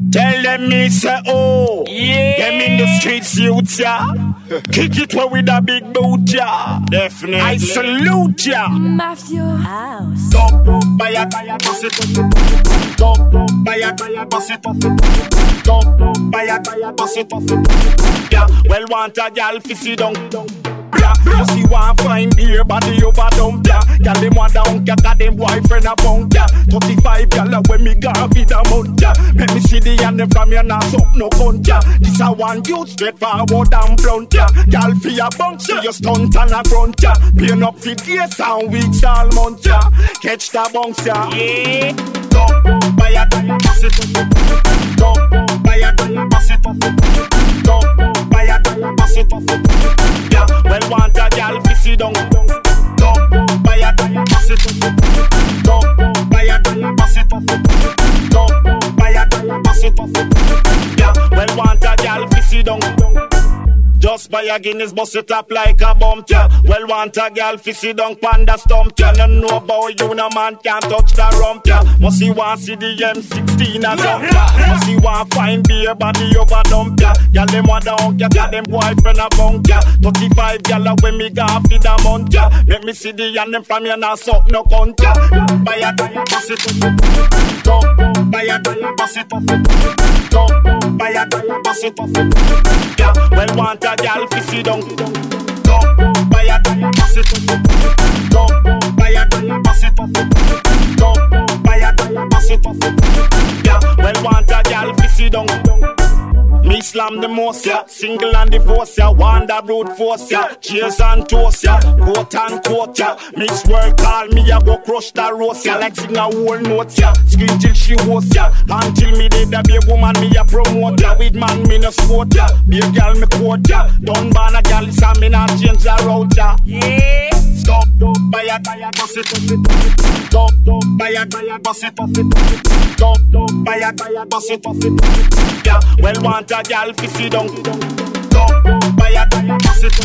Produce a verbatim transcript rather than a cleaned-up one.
Tell them me say oh, yeah. Them in the streets youth ya. Kick it where with a big boot ya. Definitely. I salute ya. Matthew House. Go buy a bus it. Go buy a bus it. Go buy a bus it. Yeah, well want a gal fi sit down. You see one fine beer body over dump ya. Gal them want down ya, got them boyfriend a bunk ya. thirty-five gal when me gone feed a month ya. Let me see the hand them from your nass up no cunt ya. This a one youth straight forward and blunt ya. Gal fi a bunk see you stunt and a front ya. Paying up for days and weeks all month ya. Catch the bunks ya. Yeah. Go buy a bus it. Go buy a bus it. Go buy a bus it. Yeah, well want a gal fi sit down. Go buy a bus it. Go buy a bus it. Go buy a bus it. Yeah, well want a gal fi sit down. Just buy a Guinness, bust it up like a bump, yeah. Well want a gal fi sit down panda stump, yeah. No know about you, no man can't touch the rump, yeah. Must see one see the M sixteen a jump, yeah. Must see one fine beer body over dump, yeah. Gal them want down, yeah. Gal them boyfriend a bunk, yeah. thirty-five gal a when me go feed a month, yeah. Make me see the and them from you now suck no cunt, yeah. Buy a bus it, go buy a bus it, go buy a bus it, yeah. Well want a gal fi sit down. Go buy a bus it. Go buy a bus it. Go buy a bus it. Yeah, well want a gal fi sit down. Me slam the most, yeah. Single and divorce, yeah. Wanda brute force, yeah. Cheers and toast, yeah. Quote and quote, yeah. Miss World call me, I go crush the roast, yeah. Like sing a whole note, yeah. Scream till she host, yeah. Until me dead, be a woman, me a promote, yeah. With man, me no sport, yeah. Be a girl, me quote, yeah. Don't ban a girl, it's a me not change the route, yeah. Yeah. Stop, buy a bus it. Go, buy a bus it. Go, buy a bus it. Yeah, well want a gal fi sit down. Go buy a bus it.